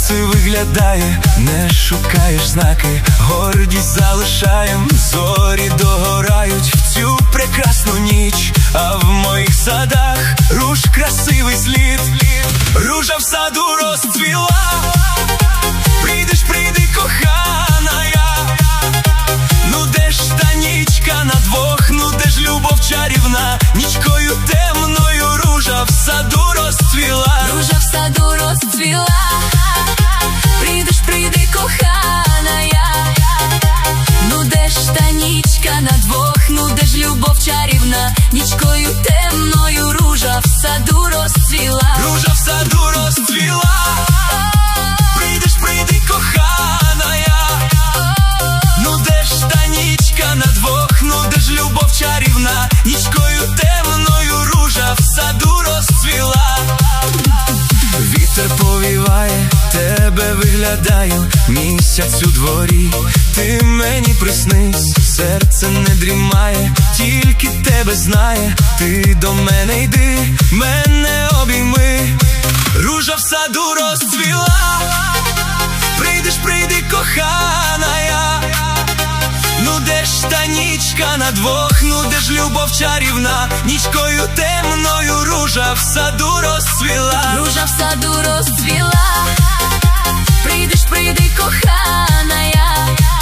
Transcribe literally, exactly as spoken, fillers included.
Серце виглядає, не шукаєш знаки, гордість залишаєм, зорі догорають в цю прекрасну ніч. А в моїх садах руж красивий слід, ружа в саду розцвіла. Прийдеш, прийди, кохана я. Ну де ж та нічка на двох, ну де ж любов чарівна, нічкою темною ружа в саду розцвіла. Ружа в саду розцвіла. Прийдеш, прийди, кохана я. Ну де ж та нічка на двох, ну де ж любов чарівна, нічкою темною ружа в саду розцвіла. Ружа в саду розцвіла. Прийдеш, прийди, кохана я. Ну де ж та нічка на двох, ну де ж любов чарівна, нічкою темною ружа в саду розцвіла. Вітер повіває, тебе виглядаю, місяць у дворі. Ти мені приснись, серце не дрімає, тільки тебе знає. Ти до мене йди, мене обійми. Ружа в саду розцвіла. Прийдеш, прийди, кохана я. Ну де ж та нічка на двох, ну де ж любов чарівна, нічкою темною ружа в саду розцвіла. Ружа в саду розцвіла. Прийдеш, прийди, кохана я.